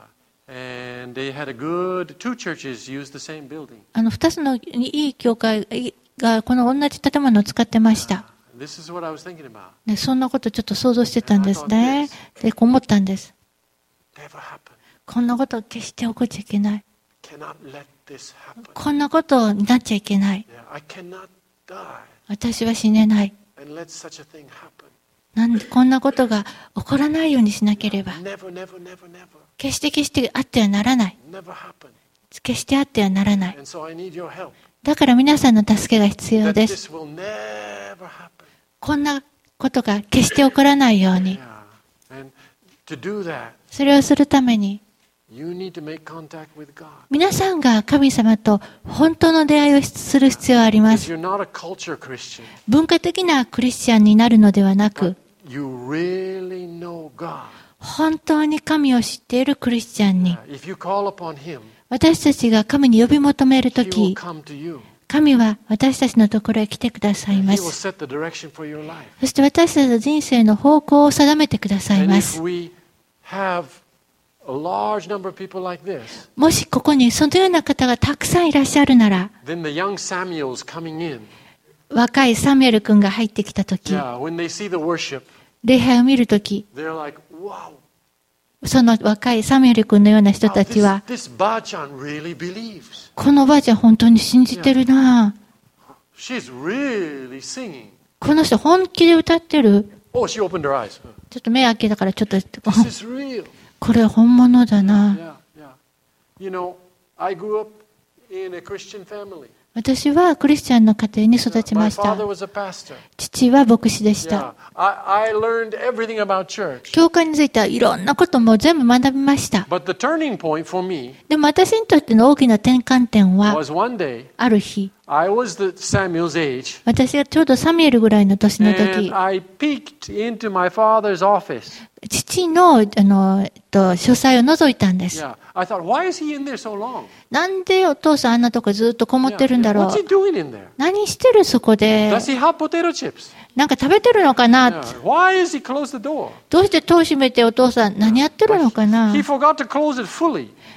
And they had a good, two churches used the same building. 二つのいい教会がこの同じ建物を使ってました。 This is what I was thinking about. で、そんなことちょっと想像してたんですね。で、こう思ったんです。 Never happen. こんなことを決して起こっちゃいけない。 Cannot let this happen. こんなことになっちゃいけない。 Yeah. I cannot die 私は死ねない。 and let such a thing happen. なんでこんなことが起こらないようにしなければ。 Never, never, never, never. 決してあってはならない。 Never happen. 決してあってはならない。 And so I need your help. だから皆さんの助けが必要 That です。 this will never happen. こんなことが決して起こらないように。 Yeah. And to do that, それをするために、 you need to make contact with God. 皆さんが神様と本当の出会いをする必要がありま Because す。 you're not a culture Christian. 文化的なクリスチャンになるのではなく、 You really know God. 本当に神を知っているクリスチャンに、 If you call upon Him, 私たちが神に呼び求めると He will き、 come to you. 神は私たちのところへ来てください He ま will す。 set the direction for your life. そして私たちの人生の方向を定めてください And ま if す。 we have a large number of people like this, もしここにそのような方がたくさんいらっしゃるなら、 then the young Samuels coming in, 若いサミュエル君が入ってきたとき、 yeah, when they see the worship, 礼拝を見るとき、 they're like, wow, その若いサミュエル君のような人 wow たちは、 this Ba-chan really believes. このおばあちゃん本当に信じてるなぁ。 She's really singing. この人本気で歌ってる。 Oh, she opened her eyes. ちょっと目開けたからちょっと、 This is real. これ本物だな。 Yeah, yeah. You know, I grew up in a Christian family. 私はクリスチャンの家庭に育ち My ました。 father was a pastor. 父は牧師でし Yeah. た。 I learned everything about church. 教会についてはいろんなことも全部学びました。 But the turning point for me でも私にとっての大きな転換点は、 was one day, ある日、 I was the Samuel's age, 私がちょうどサミュエルぐらいの年の時 and、I peeked into my father's office. 父の、書斎を覗いたんです。 Yeah. I thought, why is he in there so long? なんでお父さんあんなとこずっとこもってるんだろ What's he う。 doing in there? 何してるそこで。 Does he have potato chips? なんか食べてるのかな、 Yeah. Why is he closed the door? どうして戸を閉めてお父さん何やってるのかな He forgot to close it fully.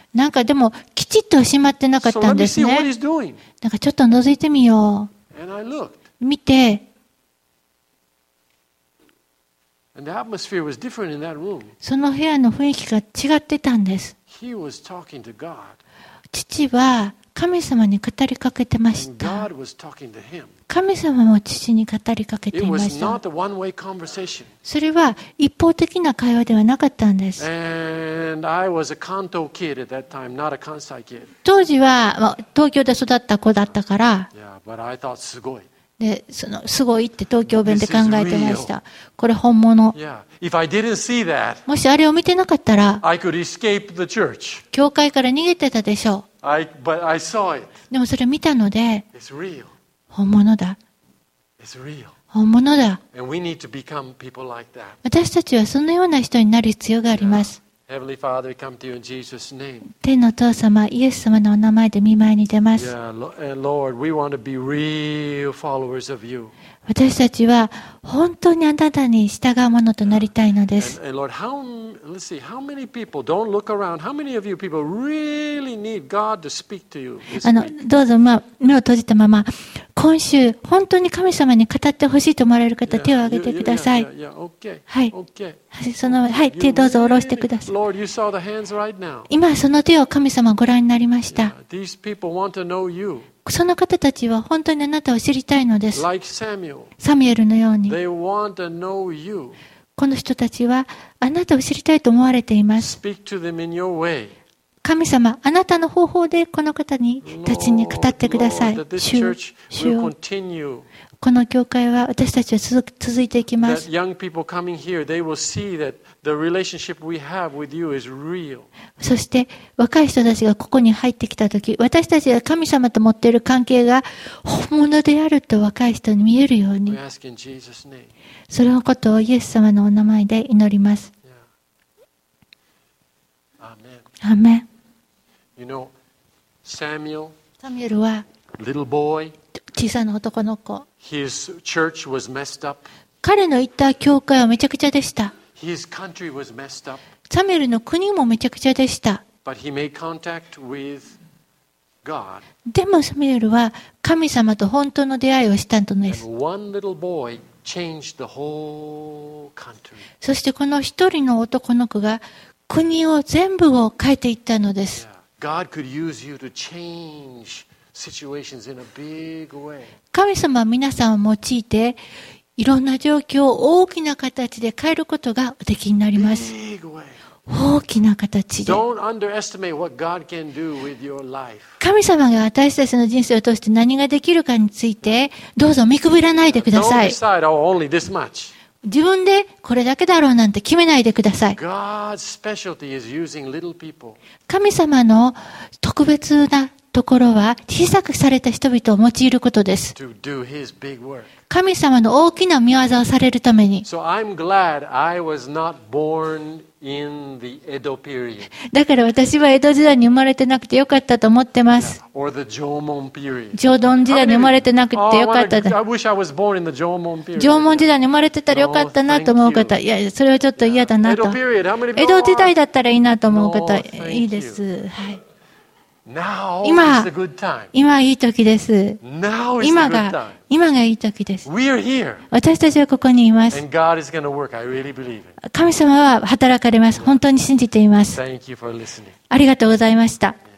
なんかでも、きちっと閉まってなかっ So た let ん me です see what ね。 he's doing. なんかちょっと覗いてみよ And I looked. う。見て、 And the atmosphere was different in that room. その部屋の雰囲気が違ってたんです。 He was talking to God. 父は神様に語りかけてまし And た。 God was talking to him. 神様も父に語りかけて It いま was した。 not a one-way conversation. それは一方的な会話ではなかったんです。 And I was a Kanto kid at that time, not a Kansai kid. 当時は東京で育った子だったから、 Yeah, but I thought すごい. すごいって東京弁で考えてました。これ本物。 Yeah. If I didn't see that, もしあれを見てなかったら、 I could escape the church. 教会から逃げてたでしょ But I saw it. う。でもそれ見たので、 It's real. 本物だ。 It's real. 本物だ。 And we need to become people like that. 私たちはそのような人になる必要があります。 Heavenly Father, we come to you in Jesus' name. 天のお父様、イエス様のお名前で見舞いに出ます。 Yeah, Lord, we want to be real followers of you. 私たちは本当にあなたに従うものとなりたいのです。 And Lord, let's see, how many people, don't look around, how many of you people really need God to speak to you this week? どうぞ、目を閉じたまま、今週、本当に神様に語ってほしいと思われる方、手を挙げてください。 Okay. はい。 Okay. はい、手どうぞ下ろしてください。 Lord, you saw the hands right now. 今、その手を神様ご覧になりました。 These people want to know you. その方たちは本当にあなたを知りたいのです。 Like Samuel. サミュエルのように。 They want to know you. この人たちはあなたを知りたいと思われています。 Speak to them in your way. 神様、あなたの方法でこの方たちに語ってください。 Lord, that this 主 church will よ、 continue. この教会は私たちは続いていきま That す。 young people coming here, they will see that the relationship we have with you is real. そして若い人たちがここに入ってきたとき、私たちが神様と持っている関係が本物であると若い人に見えるよう We に、 ask in Jesus' name. そのことをイエス様のお名前で祈ります。 Amen. アーメン。 You know, Samuel, サミュエルは little boy, 小さな男の子。 his church was messed up. 彼の行った教会はめちゃくちゃでした。 His country was messed up. サミュエルの国もめちゃくちゃでした。 But he made contact with God. でもサミュエルは神様と本当の出会いをしたので And す。 one little boy changed the whole country. そしてこの一人の男の子が国を全部を変えていったのです。 God could use you to change situations in a big way. 神様は皆さんを用いていろんな状況を大きな形で変えることがおできになります。 Big way. 大きな形で。 Don't underestimate what God can do with your life. 神様が私たちの人生を通して何ができるかについてどうぞ見くびらないでくだ Don't さい。 decide, oh, only this much. 自分でこれだけだろうなんて決めないでください。 God's specialty is using little people. 神様の特別なところは小さくされた人々を用いることです。 To do His big work. 神様の大きな見業をされるために。 So I'm glad I was not born in the Edo period だから私は江戸時代に生まれてなくてよかったと思ってます。 or the Jomon period. 縄文時代に生まれてなくてよかった I と。 wish I was born in the Jomon period. 縄文時代に生まれてたらよかったなと思う方、いや、それはちょっと嫌だなと。 Edo period. How many people? 江戸時代だったらいいなと思う方、 No, thank いいです。はい。 Now 今 is the good time. 今いい時です。 Now is the 今 good が time. いい時です。 We are here. 私たちはここにいます。 And God is going to work. I really believe it. 神様は働かれます。本当に信じています。 Thank you for listening. ありがとうございました。